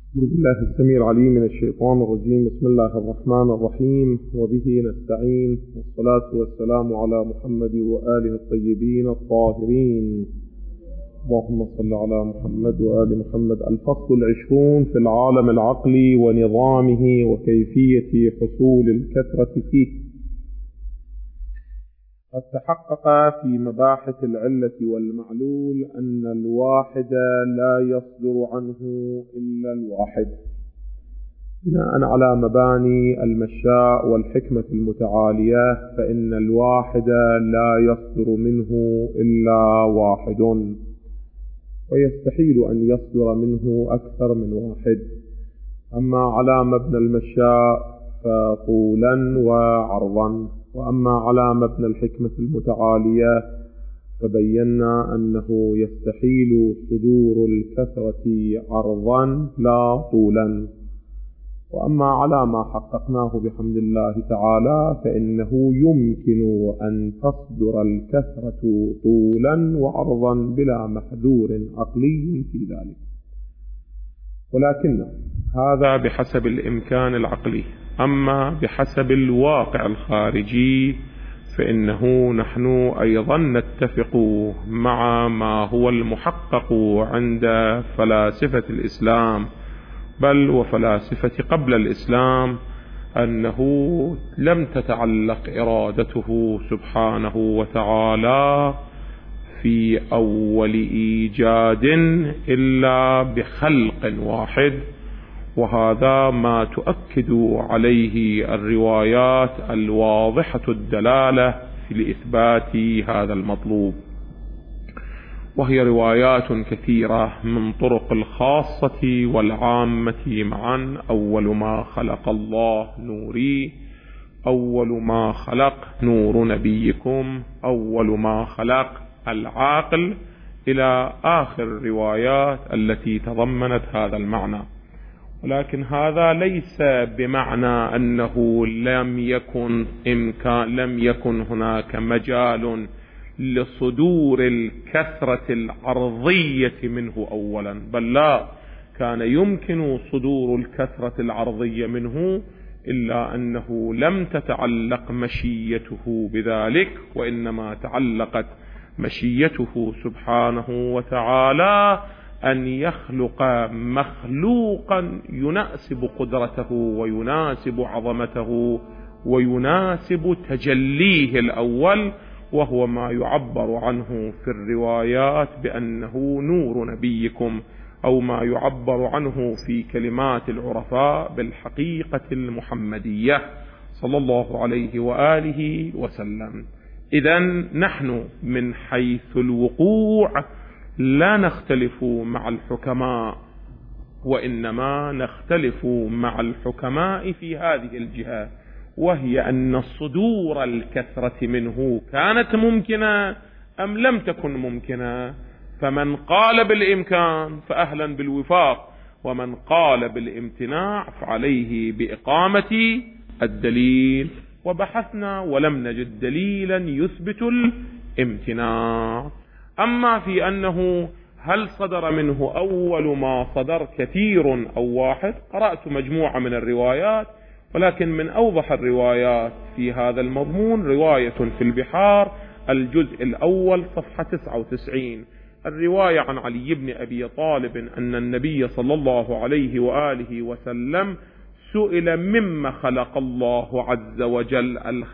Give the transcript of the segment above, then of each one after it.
بسم الله السميع العليم من الشيطان الرجيم. بسم الله الرحمن الرحيم، وبه نستعين، والصلاة والسلام على محمد وآله الطيبين الطاهرين. اللهم صل على محمد وآل محمد. الفصل 20 في العالم العقلي ونظامه وكيفية حصول الكثرة فيه. قد تحقق في مباحث العلة والمعلول أن الواحد لا يصدر عنه إلا الواحد، بناء على مباني المشاء والحكمة المتعالية، فإن الواحد لا يصدر منه إلا واحد، ويستحيل أن يصدر منه أكثر من واحد. أما على مبنى المشاء فطولا وعرضا، وأما على مبنى الحكمة المتعالية فبينا أنه يستحيل صدور الكثرة عرضا لا طولا. وأما على ما حققناه بحمد الله تعالى فإنه يمكن أن تصدر الكثرة طولا وعرضا بلا محذور عقلي في ذلك، ولكن هذا بحسب الإمكان العقلي. أما بحسب الواقع الخارجي فإنه نحن أيضا نتفق مع ما هو المحقق عند فلاسفة الإسلام، بل وفلاسفة قبل الإسلام، أنه لم تتعلق إرادته سبحانه وتعالى في أول إيجاد إلا بخلق واحد، وهذا ما تؤكد عليه الروايات الواضحة الدلالة لإثبات هذا المطلوب، وهي روايات كثيرة من طرق الخاصة والعامة معا. أول ما خلق الله نوري، أول ما خلق نور نبيكم، أول ما خلق العاقل، إلى آخر الروايات التي تضمنت هذا المعنى. ولكن هذا ليس بمعنى أنه لم يكن هناك مجال لصدور الكثرة العرضية منه أولا، بل لا، كان يمكن صدور الكثرة العرضية منه، إلا أنه لم تتعلق مشيته بذلك، وإنما تعلقت مشيته سبحانه وتعالى أن يخلق مخلوقا يناسب قدرته ويناسب عظمته ويناسب تجليه الأول، وهو ما يعبر عنه في الروايات بأنه نور نبيكم، أو ما يعبر عنه في كلمات العرفاء بالحقيقة المحمدية صلى الله عليه وآله وسلم. إذن نحن من حيث الوقوع لا نختلف مع الحكماء، وإنما نختلف مع الحكماء في هذه الجهة، وهي أن صدور الكثرة منه كانت ممكنة أم لم تكن ممكنة. فمن قال بالإمكان فأهلا بالوفاق، ومن قال بالامتناع فعليه بإقامة الدليل. وبحثنا ولم نجد دليلا يثبت الامتناع. أما في أنه هل صدر منه أول ما صدر كثير أو واحد، قرأت مجموعة من الروايات، ولكن من أوضح الروايات في هذا المضمون رواية في البحار الجزء الأول صفحة 99، الرواية عن علي بن أبي طالب أن النبي صلى الله عليه وآله وسلم سئل مما خلق الله عز وجل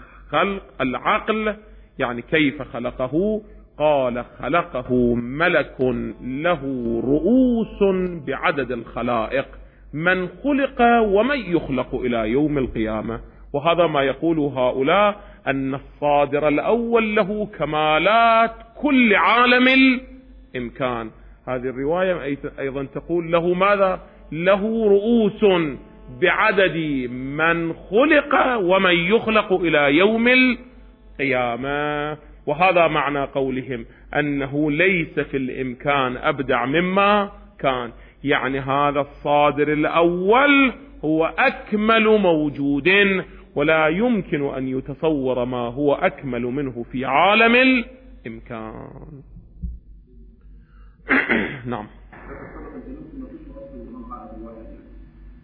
العقل، يعني كيف خلقه؟ قال خلقه ملك له رؤوس بعدد الخلائق، من خلق ومن يخلق إلى يوم القيامة. وهذا ما يقول هؤلاء، أن الصادر الأول له كمالات كل عالم الإمكان. هذه الرواية أيضا تقول له ماذا؟ له رؤوس بعدد من خلق ومن يخلق إلى يوم القيامة. وهذا معنى قولهم أنه ليس في الإمكان أبدع مما كان، يعني هذا الصادر الأول هو أكمل موجود، ولا يمكن أن يتصور ما هو أكمل منه في عالم الإمكان. نعم.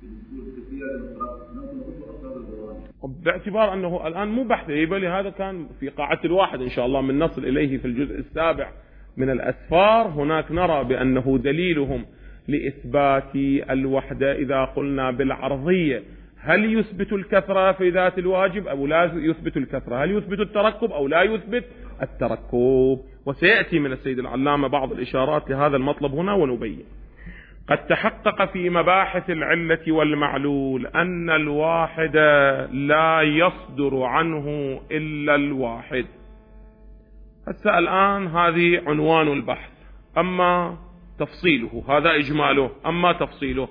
باعتبار أنه الآن مو بحث بل هذا كان في قاعة الواحد إن شاء الله من نصل إليه في الجزء السابع من الأسفار. هناك نرى بأنه دليلهم لإثبات الوحدة إذا قلنا بالعرضية هل يثبت الكثرة في ذات الواجب أو لا يثبت الكثرة، هل يثبت التركب أو لا يثبت التركب. وسيأتي من السيد العلامة بعض الإشارات لهذا المطلب هنا ونبين. قد تحقق في مباحث العلة والمعلول أن الواحد لا يصدر عنه إلا الواحد. هسه الآن هذه عنوان البحث، أما تفصيله هذا إجماله، أما تفصيله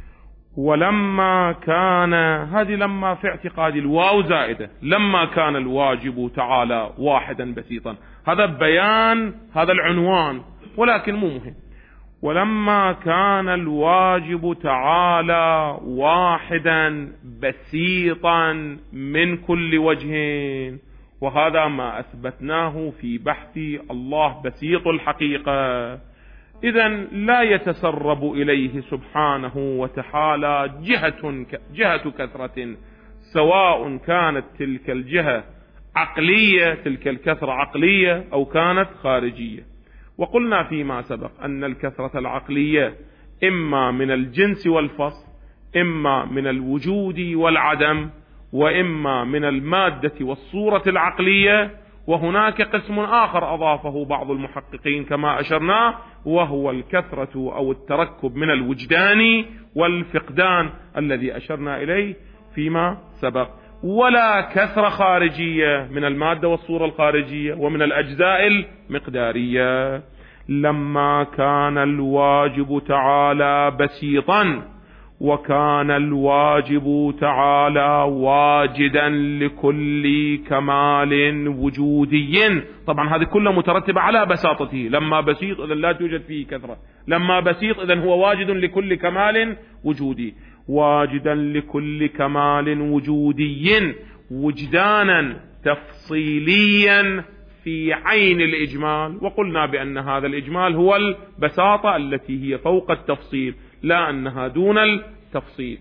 ولما كان، هذه لما في اعتقاد الواو زائدة، لما كان الواجب تعالى واحدا بسيطا، هذا بيان هذا العنوان ولكن مو مهم. ولما كان الواجب تعالى واحدا بسيطا من كل وجه، وهذا ما أثبتناه في بحث الله بسيط الحقيقة، إذن لا يتسرب إليه سبحانه وتعالى جهة كثرة، سواء كانت تلك الجهة عقلية، تلك الكثرة عقلية أو كانت خارجية. وقلنا فيما سبق أن الكثرة العقلية إما من الجنس والفصل، إما من الوجود والعدم، وإما من المادة والصورة العقلية. وهناك قسم آخر أضافه بعض المحققين كما أشرنا، وهو الكثرة أو التركب من الوجدان والفقدان الذي أشرنا إليه فيما سبق. ولا كثرة خارجية من المادة والصورة الخارجية ومن الأجزاء المقدارية. لما كان الواجب تعالى بسيطا وكان الواجب تعالى واجدا لكل كمال وجودي، طبعا هذه كلها مترتبة على بساطته. لما بسيط إذن لا توجد فيه كثرة، لما بسيط إذن هو واجد لكل كمال وجودي، واجدا لكل كمال وجودي وجدانا تفصيليا في عين الإجمال. وقلنا بأن هذا الإجمال هو البساطة التي هي فوق التفصيل، لا أنها دون التفصيل.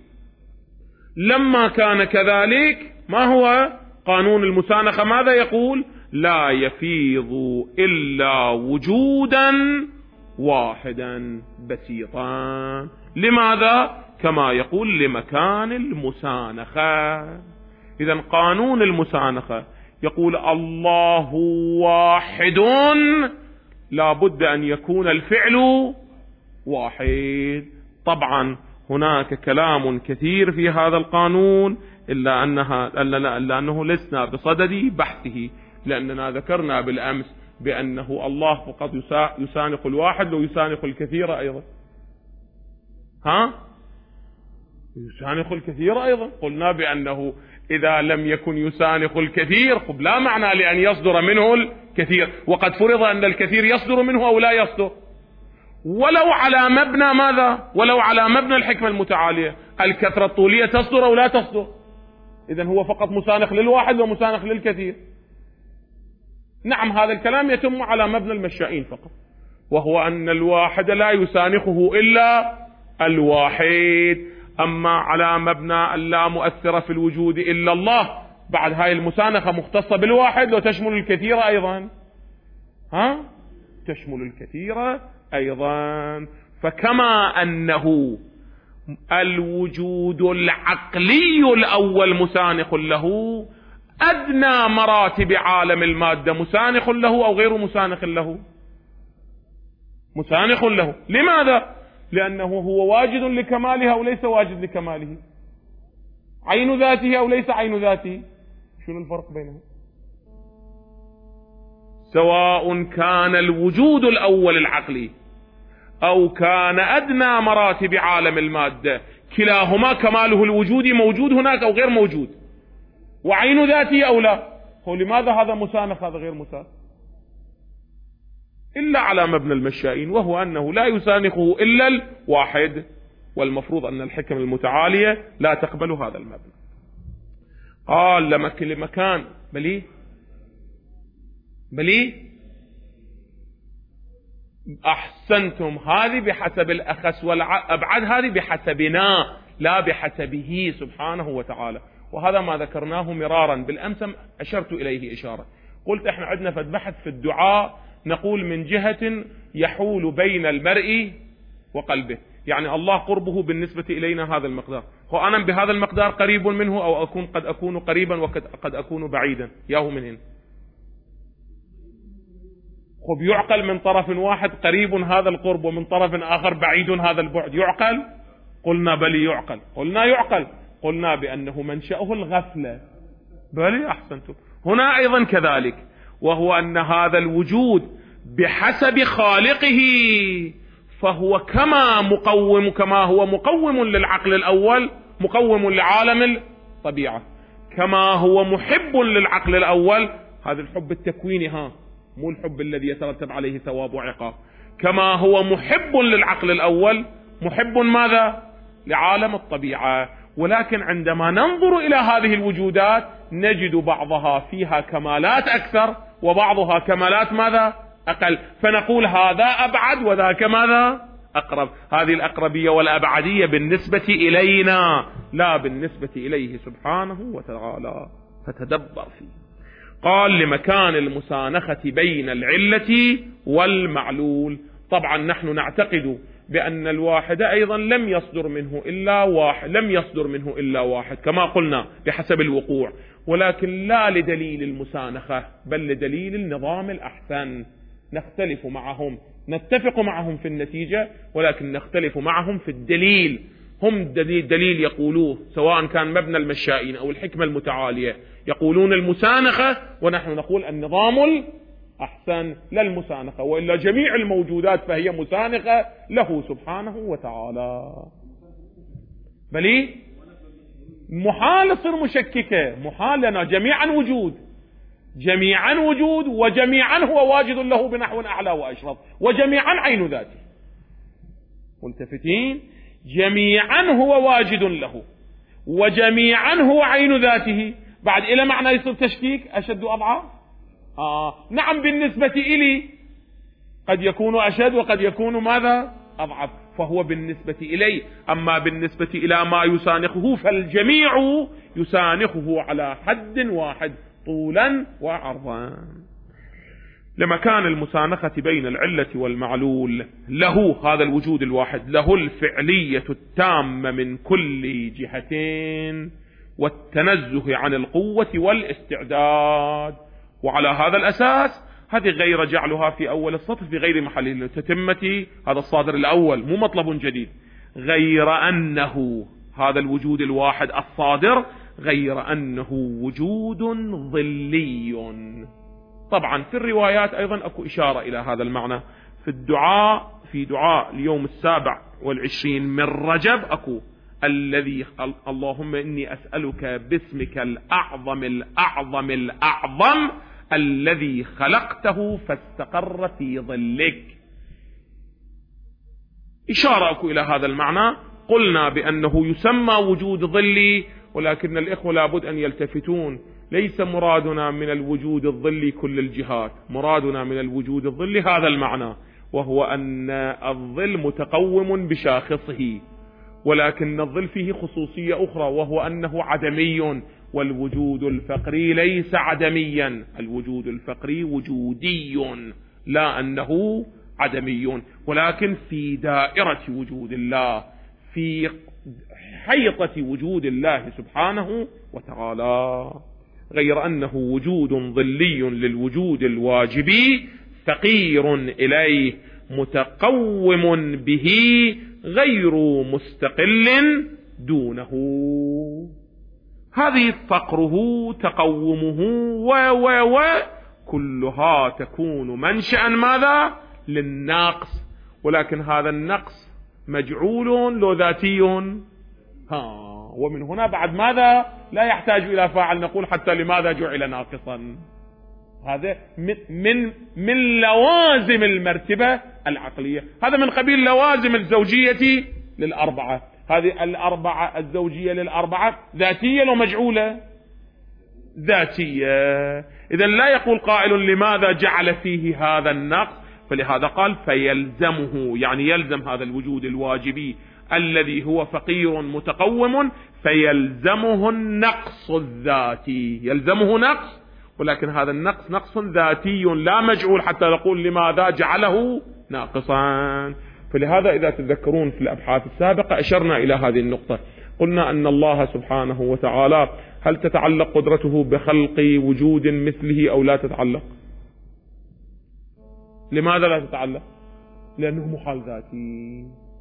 لما كان كذلك، ما هو قانون المسانخة؟ ماذا يقول؟ لا يفيض إلا وجودا واحدا بسيطا. لماذا؟ كما يقول لمكان المسانخة. إذن قانون المسانخة يقول الله واحد، لا بد أن يكون الفعل واحد. طبعا هناك كلام كثير في هذا القانون إلا أنه لسنا بصدد بحثه، لأننا ذكرنا بالأمس بأنه الله فقط يسانخ الواحد ويسانخ الكثير أيضا. يسانخ الكثير أيضا. قلنا بأنه إذا لم يكن يسانخ الكثير لا معنى لأن يصدر منه الكثير، وقد فرض أن الكثير يصدر منه أو لا يصدر، ولو على مبنى ماذا؟ ولو على مبنى الحكمة المتعالية، الكثرة الطولية تصدر أو لا تصدر. إذن هو فقط مسانخ للواحد ومسانخ للكثير. نعم، هذا الكلام يتم على مبنى المشائين فقط، وهو أن الواحد لا يسانخه إلا الواحد. أما على مبنى اللا مؤثر في الوجود إلا الله، بعد هاي المسانخة مختصة بالواحد وتشمل الكثير أيضا. تشمل الكثير أيضا. فكما أنه الوجود العقلي الأول مسانخ له، أدنى مراتب عالم المادة مسانخ له أو غير مسانخ له؟ مسانخ له. لماذا؟ لأنه هو واجد لكمالها أو ليس واجد لكماله، عين ذاته أو ليس عين ذاته. شنو الفرق بينهم؟ سواء كان الوجود الأول العقلي أو كان أدنى مراتب عالم المادة، كلاهما كماله الوجودي موجود هناك أو غير موجود، وعين ذاته أو لا. هو لماذا هذا مسانخ هذا غير مسانخ؟ إلا على مبنى المشائين، وهو أنه لا يسانخه إلا الواحد، والمفروض أن الحكم المتعالية لا تقبل هذا المبنى. قال لمكان بلي أحسنتم، هذه بحسب الأخس والأبعد، هذه بحسبنا، لا بحسبه سبحانه وتعالى. وهذا ما ذكرناه مرارا بالأمس، أشرت إليه إشارة. قلت احنا عندنا بحث في الدعاء نقول من جهة يحول بين المرء وقلبه، يعني الله قربه بالنسبة إلينا هذا المقدار، وأنا بهذا المقدار قريب منه أو قد أكون قريبا وقد أكون بعيدا، ياهو من هنا. خب يعقل من طرف واحد قريب هذا القرب ومن طرف آخر بعيد هذا البعد، يعقل؟ قلنا بل يعقل. قلنا يعقل، قلنا بأنه منشأه الغفلة. بل أحسنتم. هنا أيضا كذلك، وهو أن هذا الوجود بحسب خالقه فهو كما هو مقوم للعقل الأول، مقوم لعالم الطبيعة، كما هو محب للعقل الأول، هذا الحب التكويني، مو الحب الذي يترتب عليه ثواب وعقاب. كما هو محب للعقل الأول، محب ماذا؟ لعالم الطبيعة. ولكن عندما ننظر إلى هذه الوجودات نجد بعضها فيها كمالات أكثر وبعضها كمالات ماذا؟ أقل، فنقول هذا أبعد وذاك ماذا؟ أقرب. هذه الأقربية والأبعدية بالنسبة إلينا لا بالنسبة إليه سبحانه وتعالى، فتدبر فيه. قال لمكان المسانخة بين العلة والمعلول. طبعا نحن نعتقد بأن الواحد أيضا لم يصدر منه إلا واحد كما قلنا بحسب الوقوع، ولكن لا لدليل المسانخة بل لدليل النظام الأحسن. نختلف معهم، نتفق معهم في النتيجة ولكن نختلف معهم في الدليل. هم دليل يقولوه سواء كان مبنى المشائين أو الحكمة المتعالية، يقولون المسانخة ونحن نقول النظام الأحسن لا المسانخة، وإلا جميع الموجودات فهي مسانخة له سبحانه وتعالى. بل محال تصير مشككة، محال لنا جميعا وجود وجميعا هو واجد له بنحو أعلى وأشرف، وجميعا عين ذاته. ملتفتين، جميعا هو واجد له وجميعا هو عين ذاته، بعد إلى معنى يصير تشكيك أشد أضعاف. نعم بالنسبة إلي قد يكون أشد وقد يكون ماذا؟ أضعف، فهو بالنسبة إلي. أما بالنسبة إلى ما يسانخه فالجميع يسانخه على حد واحد طولا وعرضا. لمكان المسانخة بين العلة والمعلول له، هذا الوجود الواحد له الفعلية التامة من كل جهتين والتنزه عن القوة والاستعداد. وعلى هذا الأساس هذه غير جعلها في أول السطر في غير محل تتمة، هذا الصادر الأول مو مطلب جديد، غير أنه هذا الوجود الواحد الصادر غير أنه وجود ظلي. طبعا في الروايات أيضا أكو إشارة إلى هذا المعنى. في دعاء اليوم 27 من رجب أكو الذي اللهم إني أسألك باسمك الأعظم الأعظم الأعظم الذي خلقته فاستقر في ظلك. إشارة أكو إلى هذا المعنى. قلنا بأنه يسمى وجود ظلي، ولكن الإخوة لابد أن يلتفتون، ليس مرادنا من الوجود الظلي كل الجهات، مرادنا من الوجود الظلي هذا المعنى، وهو أن الظل متقوم بشاخصه، ولكن الظل فيه خصوصية أخرى وهو أنه عدمي، والوجود الفقري ليس عدميا، الوجود الفقري وجودي لا أنه عدمي، ولكن في دائرة وجود الله، في حيطة وجود الله سبحانه وتعالى. غير أنه وجود ظلي للوجود الواجبي فقير إليه متقوم به غير مستقل دونه. هذه فقره تقومه كلها تكون منشأ ماذا؟ للنقص، ولكن هذا النقص مجعول لو ذاتي. ومن هنا بعد ماذا؟ لا يحتاج إلى فاعل، نقول حتى لماذا جعل ناقصا. هذا من لوازم المرتبة العقلية، هذا من قبيل لوازم الزوجية للأربعة. هذه الأربعة الزوجية للأربعة ذاتية لو مجعولة؟ ذاتية. إذن لا يقول قائل لماذا جعل فيه هذا النقص، فلهذا قال فيلزمه، يعني يلزم هذا الوجود الواجبي الذي هو فقير متقوم، فيلزمه النقص الذاتي، يلزمه نقص، ولكن هذا النقص نقص ذاتي لا مجعول حتى نقول لماذا جعله ناقصا. فلهذا إذا تذكرون في الأبحاث السابقة أشرنا إلى هذه النقطة، قلنا أن الله سبحانه وتعالى هل تتعلق قدرته بخلق وجود مثله أو لا تتعلق؟ لماذا لا تتعلق؟ لأنه محال ذاتي،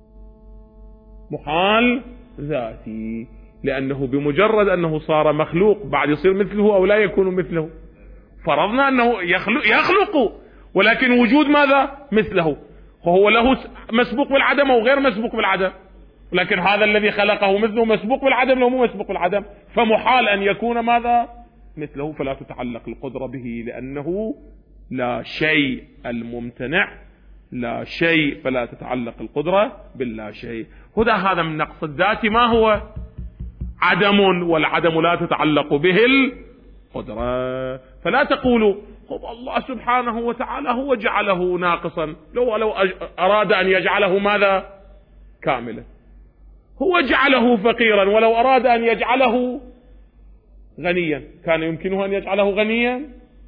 محال ذاتي، لأنه بمجرد أنه صار مخلوق بعد يصير مثله أو لا يكون مثله. فرضنا أنه يخلق ولكن وجود ماذا؟ مثله، وهو له مسبوق بالعدم أو غير مسبوق بالعدم، لكن هذا الذي خلقه مثله مسبوق بالعدم لو مو مسبوق بالعدم، فمحال أن يكون ماذا؟ مثله، فلا تتعلق القدرة به لأنه لا شيء الممتنع، لا شيء، فلا تتعلق القدرة باللا شيء. هذا من نقص الذات ما هو؟ عدم، والعدم لا تتعلق به القدرة. فلا تقولوا الله سبحانه وتعالى هو جعله ناقصا، لو أراد أن يجعله ماذا؟ كاملا. هو جعله فقيرا، ولو أراد أن يجعله غنيا كان يمكنه أن يجعله غنيا؟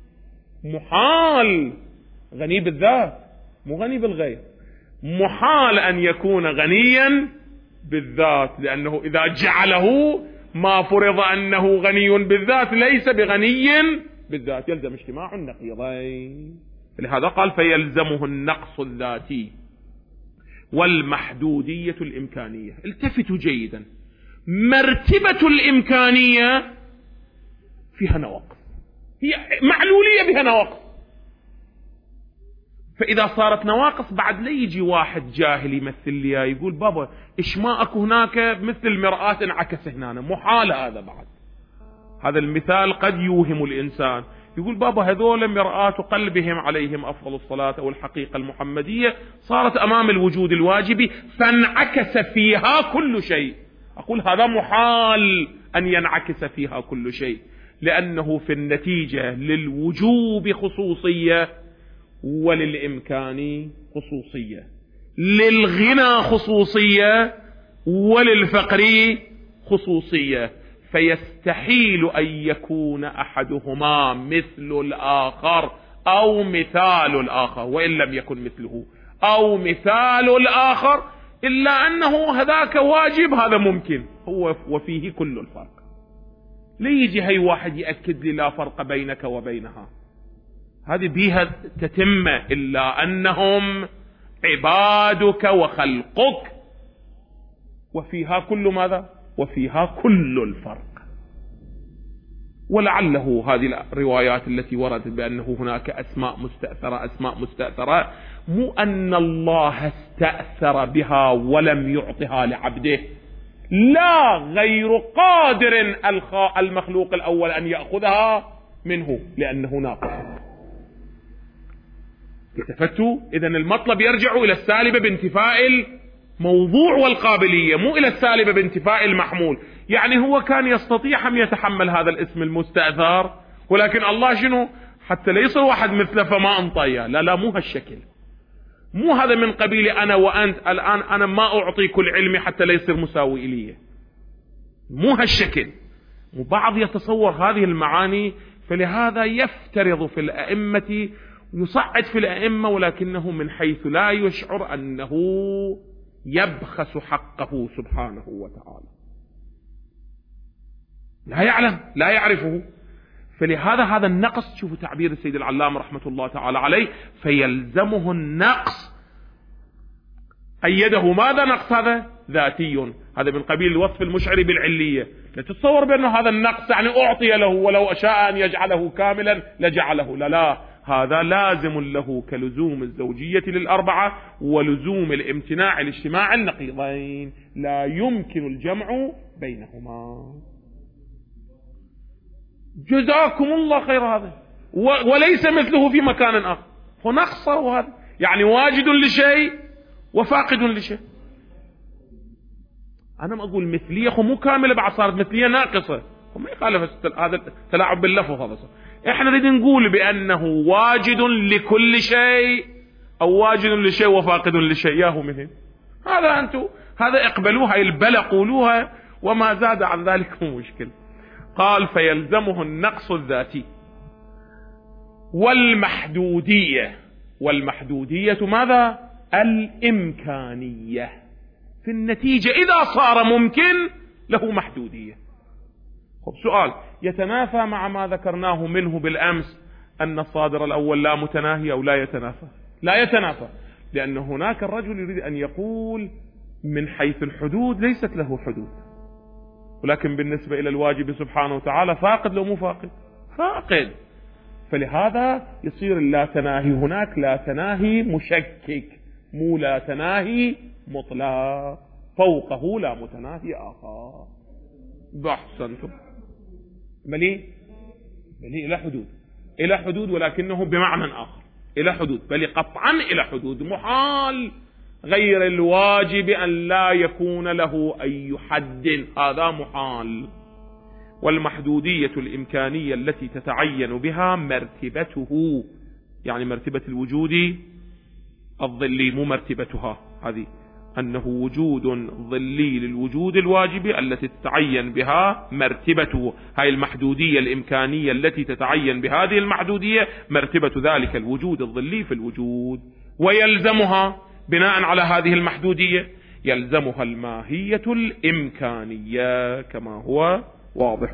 محال. غني بالذات مو غني بالغير، محال أن يكون غنيا بالذات، لأنه إذا جعله ما فرض أنه غني بالذات ليس بغني بالذات، يلزم اجتماع النقيضين. لهذا قال فيلزمه النقص الذاتي والمحدودية الإمكانية. التفتوا جيدا، مرتبة الإمكانية فيها نواقص، هي معلولية بها نواقص، فإذا صارت نواقص بعد لا يجي واحد جاهل يمثل لي يقول بابا إيش ما أكو هناك مثل المرآة انعكس هنا، محال هذا. بعد هذا المثال قد يوهم الإنسان، يقول بابا هذول مرآة قلبهم عليهم أفضل الصلاة أو الحقيقة المحمدية صارت أمام الوجود الواجبي فانعكس فيها كل شيء. أقول هذا محال أن ينعكس فيها كل شيء، لأنه في النتيجة للوجوب خصوصية، وللإمكان خصوصية، للغنى خصوصية، وللفقر خصوصية، فيستحيل أن يكون أحدهما مثل الآخر أو مثال الآخر، وإن لم يكن مثله أو مثال الآخر، إلا أنه هذاك واجب هذا ممكن، هو وفيه كل الفرق. ليجي هاي واحد يأكد لي لا فرق بينك وبينها، هذه بيها تتم، إلا أنهم عبادك وخلقك، وفيها كل ماذا؟ وفيها كل الفرق. ولعله هذه الروايات التي وردت بأنه هناك أسماء مستأثرة، مو أن الله استأثر بها ولم يعطها لعبده، لا، غير قادر المخلوق الأول أن يأخذها منه لأنه ناقص. التفتوا؟ إذن المطلب يرجع إلى السالبة بانتفاء الموضوع والقابلية، مو إلى السالبة بانتفاء المحمول. يعني هو كان يستطيع أن يتحمل هذا الاسم المستأثر، ولكن الله شنو؟ حتى لا يصير واحد مثله فما انطيه. لا مو هالشكل، مو هذا من قبيل أنا وأنت الآن أنا ما أعطي كل علمي حتى لا يصير مساوي إليه، مو هالشكل. وبعض يتصور هذه المعاني، فلهذا يفترض في الأئمة، يصعد في الأئمة، ولكنه من حيث لا يشعر أنه يبخس حقه سبحانه وتعالى، لا يعلم، لا يعرفه. فلهذا هذا النقص، شوفوا تعبير السيد العلامة رحمة الله تعالى عليه، فيلزمه النقص، أيده ماذا؟ نقص هذا ذاتي، هذا من قبيل الوصف المشعري بالعلية. لا تتصور بأنه هذا النقص يعني أعطي له ولو شاء أن يجعله كاملا لجعله، لا، هذا لازم له كلزوم الزوجية للأربعة ولزوم الامتناع الاجتماع النقيضين، لا يمكن الجمع بينهما. جزاكم الله خير. هذا وليس مثله في مكان آخر، هو نقصه، هذا يعني واجد لشيء وفاقد لشيء. أنا ما أقول مثلية مو كاملة، بعد صارت مثلية ناقصة، وما يخالف هذا تلاعب باللفظ. هذا إحنا نريد نقول بأنه واجد لكل شيء أو واجد لشيء وفاقد لشيء، ياهو مثل هذا. أنتم هذا اقبلوها البلى قولوها، وما زاد عن ذلك مشكل. قال فيلزمه النقص الذاتي والمحدودية. والمحدودية ماذا؟ الإمكانية. في النتيجة إذا صار ممكن له محدودية. خب سؤال يتنافى مع ما ذكرناه منه بالأمس أن الصادر الأول لا متناهي أو لا يتنافى؟ لا يتنافى، لأن هناك الرجل يريد أن يقول من حيث الحدود ليست له حدود، ولكن بالنسبة إلى الواجب سبحانه وتعالى فاقد لو مو فاقد؟ فاقد. فلهذا يصير لا تناهي هناك لا تناهي مشكك، مو لا تناهي مطلق، فوقه لا متناهي آخر. بحثنتم بلي إلى حدود، إلى حدود، ولكنه بمعنى آخر، إلى حدود، بل قطعا إلى حدود. محال غير الواجب أن لا يكون له أي حد، هذا محال. والمحدودية الإمكانية التي تتعين بها مرتبته، يعني مرتبة الوجود الظلي، مو مرتبتها هذه، أنه وجود ظلي للوجود الواجب التي تتعين بها مرتبته. هاي المحدودية الإمكانية التي تتعين بهذه المحدودية مرتبة ذلك الوجود الظلي في الوجود. ويلزمها بناء على هذه المحدودية يلزمها الماهية الإمكانية كما هو واضح.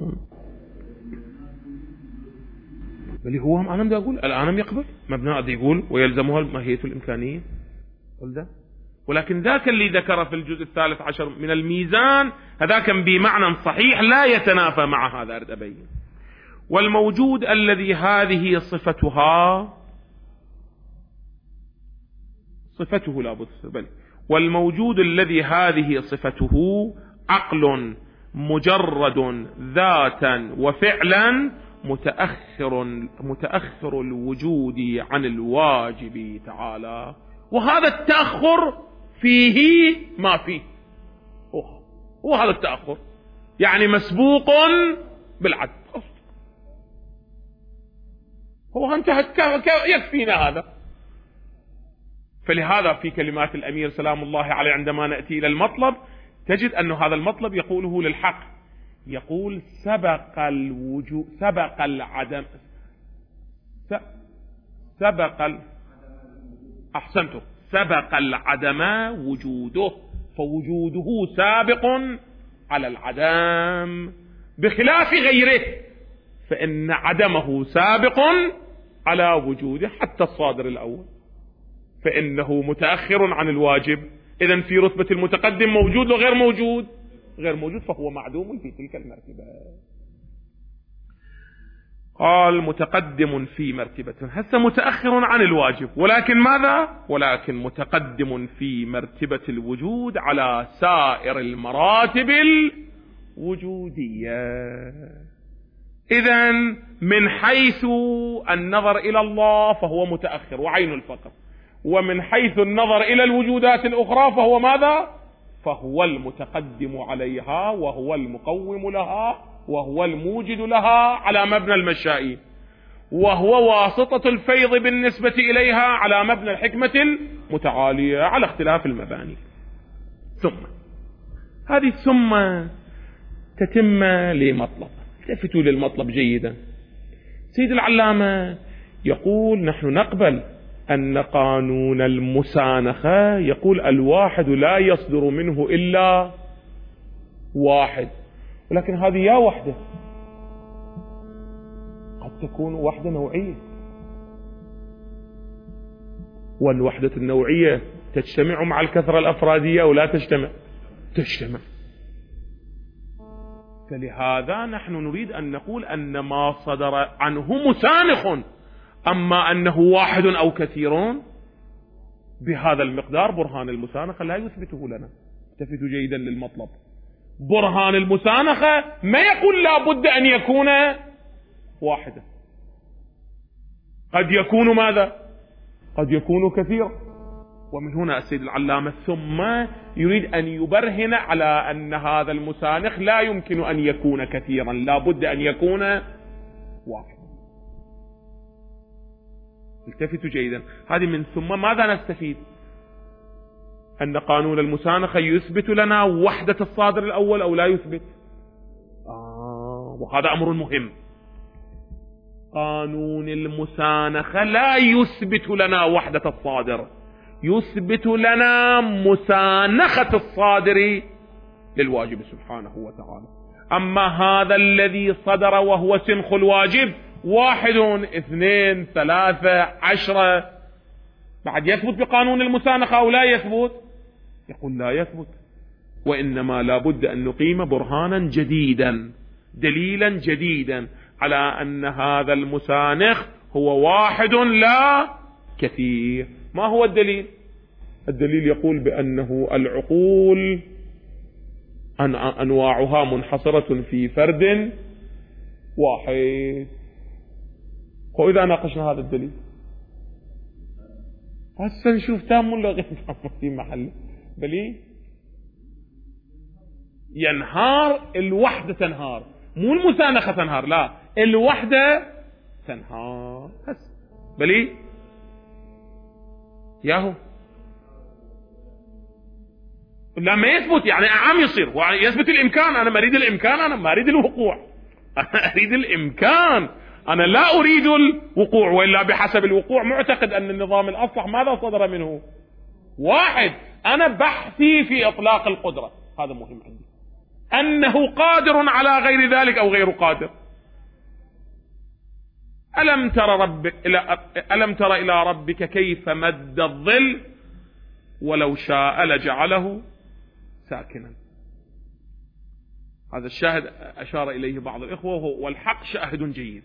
بل هو أنا بدي أقول الآن يقبل مبنى دي يقول ويلزمها الماهية الإمكانية، قل ده. ولكن ذاك اللي ذكر في الجزء 13 من الميزان هذاك بمعنى صحيح لا يتنافى مع هذا. أريد أبين. والموجود الذي هذه صفته لابد، بل والموجود الذي هذه صفته عقل مجرد ذاتا وفعلا متأخر الوجود عن الواجب تعالى. وهذا التأخر فيه ما فيه، هو هذا التأخر يعني مسبوق بالعدل. هو انتهت، يكفينا هذا. فلهذا في كلمات الأمير سلام الله عليه عندما نأتي إلى المطلب تجد أن هذا المطلب يقوله للحق، يقول سبق الوجود، سبق العدم، أحسنتم، سبق العدم وجوده، فوجوده سابق على العدم، بخلاف غيره فإن عدمه سابق على وجوده. حتى الصادر الأول فإنه متأخر عن الواجب، إذن في رتبة المتقدم موجود وغير موجود، غير موجود، فهو معدوم في تلك المرتبة. قال متقدم في مرتبة، هسه متأخر عن الواجب، ولكن ماذا؟ ولكن متقدم في مرتبة الوجود على سائر المراتب الوجودية. إذن من حيث النظر إلى الله فهو متأخر وعين الفقر، ومن حيث النظر إلى الوجودات الأخرى فهو ماذا؟ فهو المتقدم عليها، وهو المقوم لها، وهو الموجد لها على مبنى المشائين، وهو واسطة الفيض بالنسبة إليها على مبنى الحكمة المتعالية على اختلاف المباني. ثم هذه ثم تتم لمطلب، التفتوا للمطلب جيدا. سيد العلامة يقول نحن نقبل أن قانون المسانخة يقول الواحد لا يصدر منه إلا واحد، ولكن هذه يا وحدة، قد تكون وحدة نوعية، والوحدة النوعية تجتمع مع الكثرة الأفرادية ولا تجتمع؟ تجتمع. فلهذا نحن نريد أن نقول أن ما صدر عنه مسانخ، أما أنه واحد أو كثيرون بهذا المقدار برهان المسانخة لا يثبته لنا. التفتوا جيدا للمطلب. برهان المسانخة ما يقول لا بد أن يكون واحدا، قد يكون ماذا؟ قد يكون كثيرا. ومن هنا السيد العلامة ثم يريد أن يبرهن على أن هذا المسانخ لا يمكن أن يكون كثيرا، لا بد أن يكون واحدا. التفتوا جيدا. هذه من ثم ماذا نستفيد؟ أن قانون المسانخة يثبت لنا وحدة الصادر الأول أو لا يثبت؟ وهذا أمر مهم. قانون المسانخة لا يثبت لنا وحدة الصادر، يثبت لنا مسانخة الصادر للواجب سبحانه وتعالى. أما هذا الذي صدر وهو سنخ الواجب 1 2 3 10 بعد يثبت بقانون المسانخة أو لا يثبت؟ يقول لا يثبت، وإنما لا بد أن نقيم برهانا جديدا، دليلا جديدا على أن هذا المسانخ هو واحد لا كثير. ما هو الدليل؟ الدليل يقول بأنه العقول أنواعها منحصرة في فرد واحد. وإذا ناقشنا هذا الدليل هسه نشوف تام ولا غير تام في محله. بلي ينهار الوحدة، تنهار، مو المسانخة تنهار، لا الوحدة تنهار. هسه بلي ياهو لما يثبت يعني عام يصير يثبت الإمكان. أنا ما أريد الإمكان، أنا ما أريد الوقوع، أنا أريد الإمكان، أنا لا أريد الوقوع. وإلا بحسب الوقوع معتقد أن النظام الأصلح ماذا صدر منه؟ واحد. أنا بحثي في إطلاق القدرة، هذا مهم عندي، أنه قادر على غير ذلك أو غير قادر. ألم تر إلى ربك كيف مد الظل ولو شاء لجعله ساكنا. هذا الشاهد أشار إليه بعض الإخوة والحق شاهد جيد،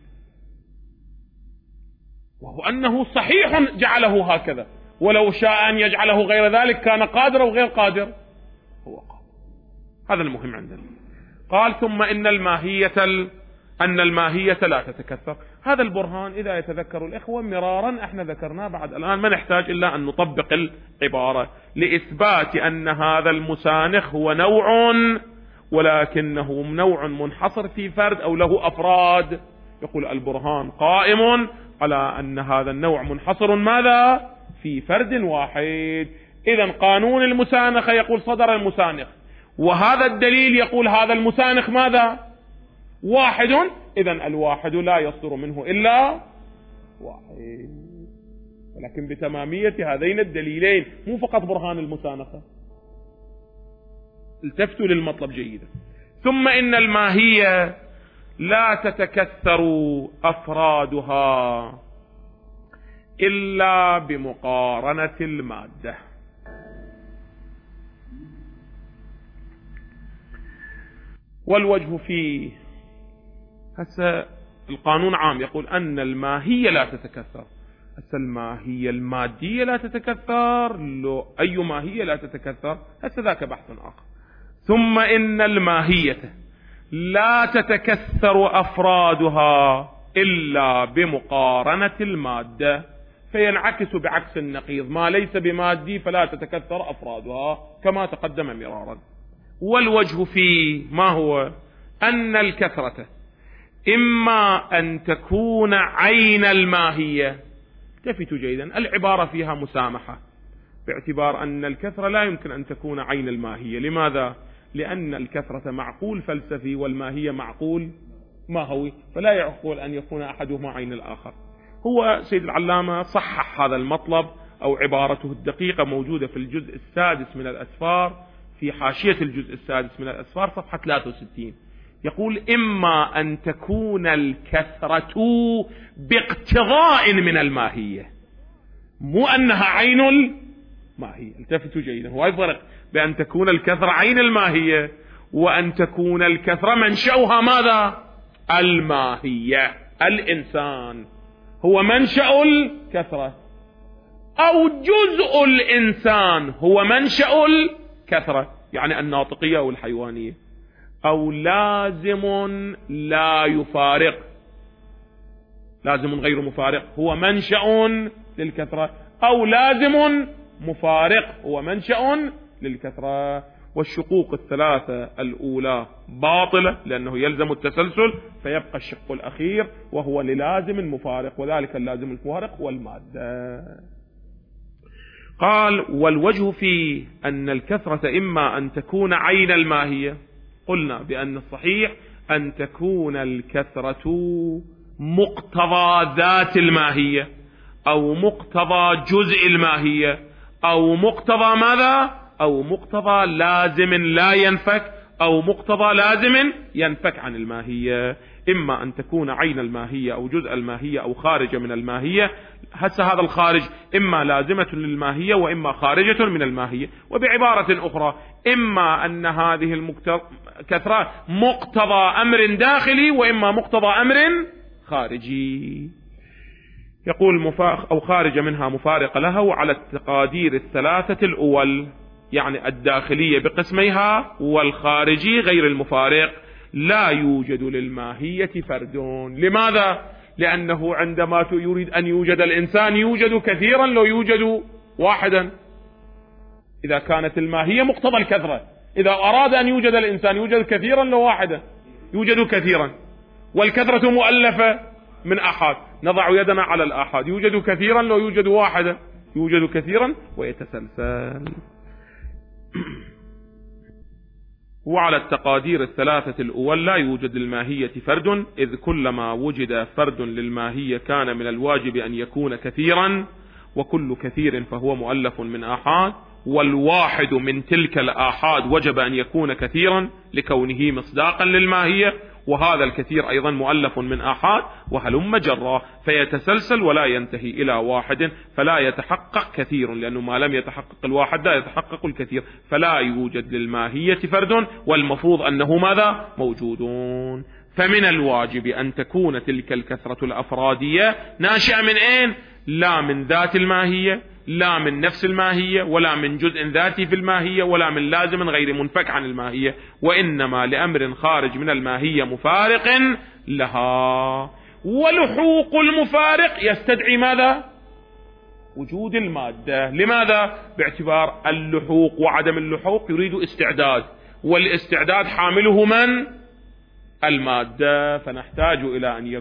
وهو أنه صحيح جعله هكذا، ولو شاء أن يجعله غير ذلك كان قادر أو غير قادر، هو قادر. هذا المهم عندنا. قال ثم أن الماهية لا تتكثر. هذا البرهان إذا يتذكر الإخوة مرارا احنا ذكرناه، بعد الآن ما نحتاج إلا أن نطبق العبارة لإثبات أن هذا المسانخ هو نوع، ولكنه نوع منحصر في فرد أو له أفراد. يقول البرهان قائم على أن هذا النوع منحصر ماذا؟ في فرد واحد. إذن قانون المسانخة يقول صدر المسانخ، وهذا الدليل يقول هذا المسانخ ماذا؟ واحد. إذن الواحد لا يصدر منه إلا واحد، ولكن بتمامية هذين الدليلين، مو فقط برهان المسانخة. التفتوا للمطلب جيدا. ثم إن الماهية لا تتكثر أفرادها إلا بمقارنة المادة. والوجه فيه هسه القانون عام يقول أن الماهية لا تتكثر. هسه الماهية المادية لا تتكثر، لو أي ماهية لا تتكثر، هسه ذاك بحث آخر. ثم إن الماهية لا تتكثر أفرادها إلا بمقارنة المادة، فينعكس بعكس النقيض، ما ليس بمادي فلا تتكثر أفرادها كما تقدم مرارا. والوجه فيه ما هو؟ أن الكثرة إما أن تكون عين الماهية. التفتوا جيدا، العبارة فيها مسامحة باعتبار أن الكثرة لا يمكن أن تكون عين الماهية. لماذا؟ لأن الكثرة معقول فلسفي والماهية معقول ماهوي، فلا يعقل أن يكون أحدهما عين الآخر. هو سيد العلامة صحح هذا المطلب، أو عبارته الدقيقة موجودة في الجزء السادس من الأسفار، في حاشية الجزء السادس من الأسفار صفحة 63. يقول إما أن تكون الكثرة باقتضاء من الماهية، مو أنها عين الماهية. التفتوا جيدا، هو يفرق بأن تكون الكثرة عين الماهية وأن تكون الكثرة منشأها ماذا؟ الماهية. الإنسان هو منشأ الكثرة، أو جزء الإنسان هو منشأ الكثرة، يعني الناطقية أو الحيوانية، أو لازم لا يفارق، لازم غير مفارق هو منشأ للكثرة، أو لازم مفارق هو منشأ للكثرة. والشقوق الثلاثة الأولى باطلة لأنه يلزم التسلسل، فيبقى الشق الأخير وهو للازم المفارق، وذلك اللازم المفارق هو المادة. قال والوجه في أن الكثرة إما أن تكون عين الماهية، قلنا بأن الصحيح أن تكون الكثرة مقتضى ذات الماهية أو مقتضى جزء الماهية أو مقتضى ماذا؟ أو مقتضى لازم لا ينفك أو مقتضى لازم ينفك عن الماهية. إما أن تكون عين الماهية أو جزء الماهية أو خارج من الماهية. هسه هذا الخارج إما لازمة للماهية وإما خارجة من الماهية. وبعبارة أخرى إما أن هذه الكثرة مقتضى أمر داخلي وإما مقتضى أمر خارجي. يقول أو خارج منها مفارق لها. وعلى التقادير الثلاثة الأول يعني الداخلية بقسميها والخارجي غير المفارق لا يوجد للماهية فرد. لماذا؟ لأنه عندما يريد أن يوجد الإنسان يوجد كثيرا لو يوجد واحدا. إذا كانت الماهية مقتضى الكثرة، إذا أراد أن يوجد الإنسان يوجد كثيرا لو واحدا، يوجد كثيرا. والكثرة مؤلفة من أحد، نضع يدنا على الآحاد، يوجد كثيرا لو يوجد واحدا، يوجد كثيرا ويتسلسل. وعلى التقادير الثلاثة الأول لا يوجد للماهية فرد، إذ كلما وجد فرد للماهية كان من الواجب أن يكون كثيرا، وكل كثير فهو مؤلف من آحاد، والواحد من تلك الآحاد وجب أن يكون كثيرا لكونه مصداقا للماهية، وهذا الكثير أيضا مؤلف من آحاد، وهلم جرا فيتسلسل ولا ينتهي إلى واحد، فلا يتحقق كثير، لأنه ما لم يتحقق الواحد لا يتحقق الكثير، فلا يوجد للماهية فرد، والمفروض أنه ماذا؟ موجودون. فمن الواجب أن تكون تلك الكثرة الأفرادية ناشئة من أين؟ لا من ذات الماهية، لا من نفس الماهية، ولا من جزء ذاتي في الماهية، ولا من لازم غير منفك عن الماهية، وإنما لأمر خارج من الماهية مفارق لها. ولحوق المفارق يستدعي ماذا؟ وجود المادة. لماذا؟ باعتبار اللحوق وعدم اللحوق يريد استعداد، والاستعداد حامله من؟ المادة. فنحتاج إلى أن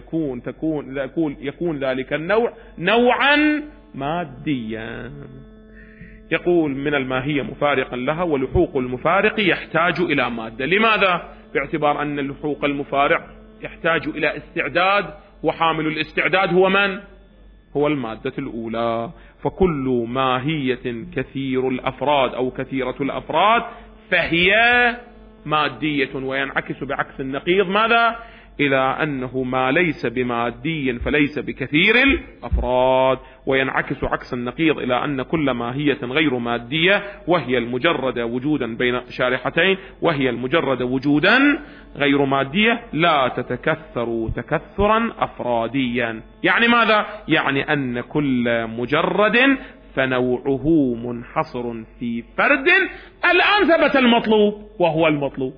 يكون ذلك النوع نوعا ماديا. يقول من الماهية مفارقا لها، ولحوق المفارق يحتاج إلى مادة. لماذا؟ باعتبار أن اللحوق المفارق يحتاج إلى استعداد، وحامل الاستعداد هو من؟ هو المادة الأولى. فكل ماهية كثير الأفراد أو كثيرة الأفراد فهي مادية، وينعكس بعكس النقيض ماذا؟ إلى أنه ما ليس بمادي فليس بكثير الأفراد، وينعكس عكس النقيض إلى أن كل ماهية غير مادية وهي المجرد وجودا بين شارحتين، وهي المجرد وجودا غير مادية لا تتكثر تكثرا أفراديا. يعني ماذا؟ يعني أن كل مجرد فنوعه منحصر في فرد. الآن ثبت المطلوب، وهو المطلوب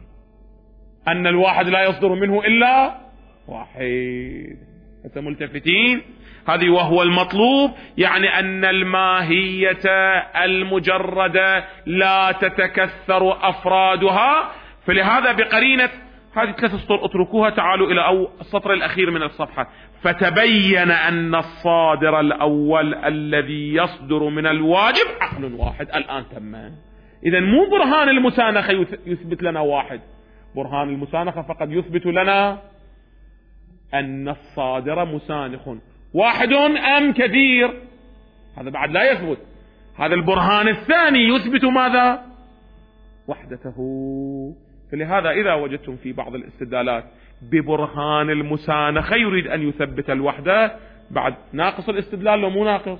أن الواحد لا يصدر منه إلا واحد. أنتم ملتفتين؟ هذه وهو المطلوب، يعني أن الماهية المجردة لا تتكثر أفرادها. فلهذا بقرينة هذه 3 سطور اتركوها، تعالوا إلى السطر الأخير من الصفحة. فتبين أن الصادر الأول الذي يصدر من الواجب عقل واحد. الآن تمام. إذن مو برهان المسانخة يثبت لنا واحد، برهان المسانخة فقد يثبت لنا أن الصادر مسانخ واحد أم كثير. هذا بعد لا يثبت. هذا البرهان الثاني يثبت ماذا؟ وحدته. فلهذا إذا وجدتم في بعض الاستدلالات ببرهان المسانخة يريد أن يثبت الوحدة، بعد ناقص الاستدلال لو مو ناقص.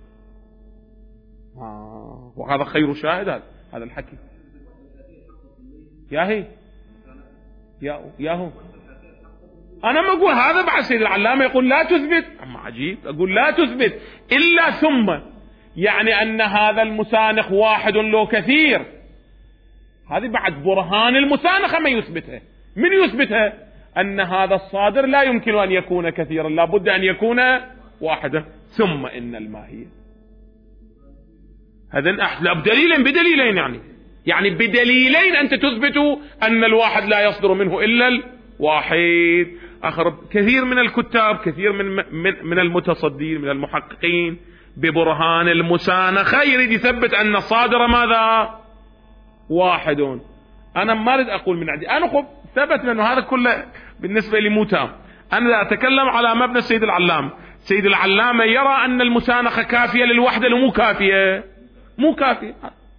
وهذا خير شاهد هذا الحكي. ياهي ياهو أنا ما أقول هذا. بعد سيد العلامة يقول لا تثبت، أما عجيب، أقول لا تثبت إلا ثم، يعني أن هذا المسانخ واحد لو كثير. هذه بعد برهان المسانخة ما يثبتها. من يثبتها؟ أن هذا الصادر لا يمكن أن يكون كثيرا، لا بد أن يكون واحدا. ثم إن الماهية هذا بدليلين، يعني بدليلين أنت تثبت أن الواحد لا يصدر منه إلا الواحد. كثير من الكتاب، كثير من المتصدين من المحققين ببرهان المسانخة يريد يثبت أن الصادر ماذا؟ واحد. أنا ما أريد أقول من عندي، أنا ثبت أنه هذا كله بالنسبة لي مو تام. أنا أتكلم على مبنى السيد العلام. سيد العلامة يرى أن المسانخة كافية للوحدة مو كافية، مو كافية.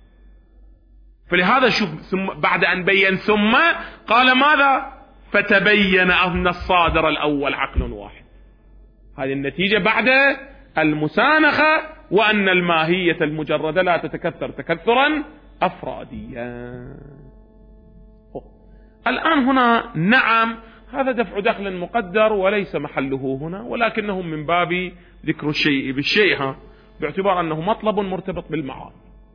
فلهذا شوف، ثم بعد أن بين ثم قال ماذا؟ فتبين أن الصادر الأول عقل واحد. هذه النتيجة بعد المسانخة، وأن الماهية المجردة لا تتكثر تكثرا أفراديا. الآن هنا نعم هذا دفع دخل مقدر وليس محله هنا، ولكنه من باب ذكر الشيء بالشيء، باعتبار أنه مطلب مرتبط بالمعاد،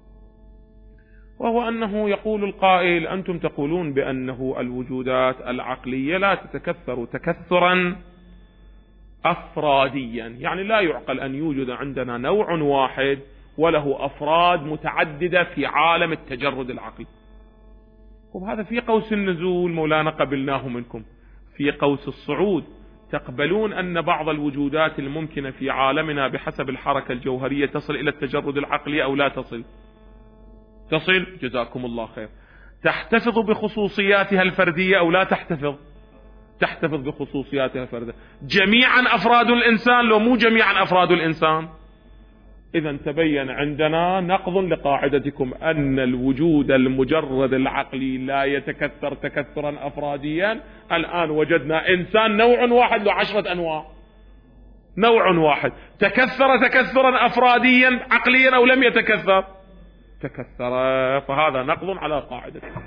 وهو أنه يقول القائل أنتم تقولون بأنه الوجودات العقلية لا تتكثر تكثرا أفراديا، يعني لا يعقل أن يوجد عندنا نوع واحد وله أفراد متعددة في عالم التجرد العقلي. وهذا في قوس النزول مولانا قبلناه منكم. في قوس الصعود تقبلون أن بعض الوجودات الممكنة في عالمنا بحسب الحركة الجوهرية تصل إلى التجرد العقلي أو لا تصل؟ تصل، جزاكم الله خير. تحتفظ بخصوصياتها الفردية أو لا تحتفظ؟ تحتفظ بخصوصياتها الفردية. جميعا أفراد الإنسان لو مو جميعا أفراد الإنسان؟ إذا تبين عندنا نقض لقاعدتكم أن الوجود المجرد العقلي لا يتكثر تكثرا أفراديا. الآن وجدنا إنسان نوع واحد له 10 أنواع، نوع واحد تكثر تكثرا أفراديا عقليا أو لم يتكثر؟ تكثر. فهذا نقض على قاعدتكم.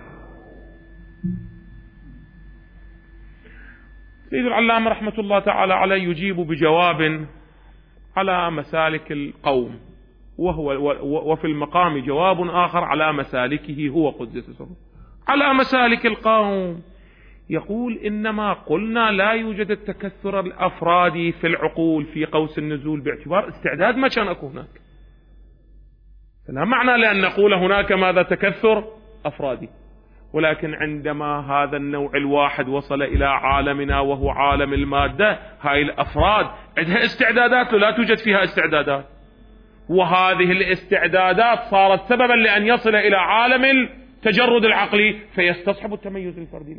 سيد العلامة رحمة الله تعالى عليه يجيب بجواب على مسالك القوم، وفي المقام جواب آخر على مسالكه هو قدس سره. على مسالك القوم يقول إنما قلنا لا يوجد التكثر الأفرادي في العقول في قوس النزول باعتبار استعداد ما كان أكو هناك. فلا معنى لأن نقول هناك ماذا؟ تكثر أفرادي. ولكن عندما هذا النوع الواحد وصل إلى عالمنا وهو عالم المادة، هاي الأفراد عندها استعدادات ولا توجد فيها استعدادات، وهذه الاستعدادات صارت سببا لأن يصل إلى عالم التجرد العقلي فيستصحب التميز الفردي.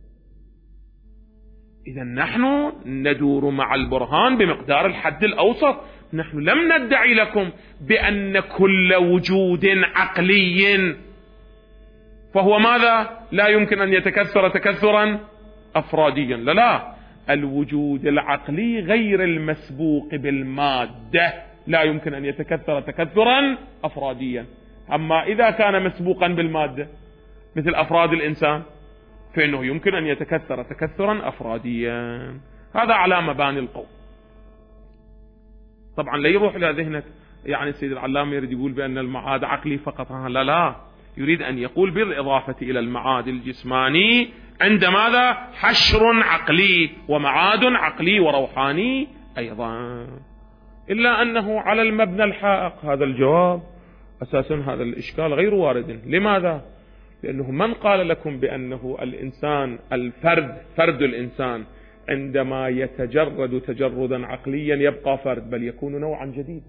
إذا نحن ندور مع البرهان بمقدار الحد الأوسط. نحن لم ندعي لكم بأن كل وجود عقلي فهو ماذا؟ لا يمكن أن يتكثر تكثرا أفراديا. لا، الوجود العقلي غير المسبوق بالمادة لا يمكن أن يتكثر تكثرا أفراديا. أما إذا كان مسبوقا بالمادة مثل أفراد الإنسان فإنه يمكن أن يتكثر تكثرا أفراديا. هذا على مباني القول. طبعا لا يروح إلى ذهنك يعني السيد العلامة يريد يقول بأن المعاد عقلي فقط. لا، يريد أن يقول بالإضافة إلى المعاد الجسماني عند ماذا؟ حشر عقلي ومعاد عقلي وروحاني أيضا. إلا أنه على المبنى الحائق هذا الجواب أساسا هذا الإشكال غير وارد. لماذا؟ لأنه من قال لكم بأنه الإنسان فرد الإنسان عندما يتجرد تجردا عقليا يبقى فرد، بل يكون نوعا جديدا.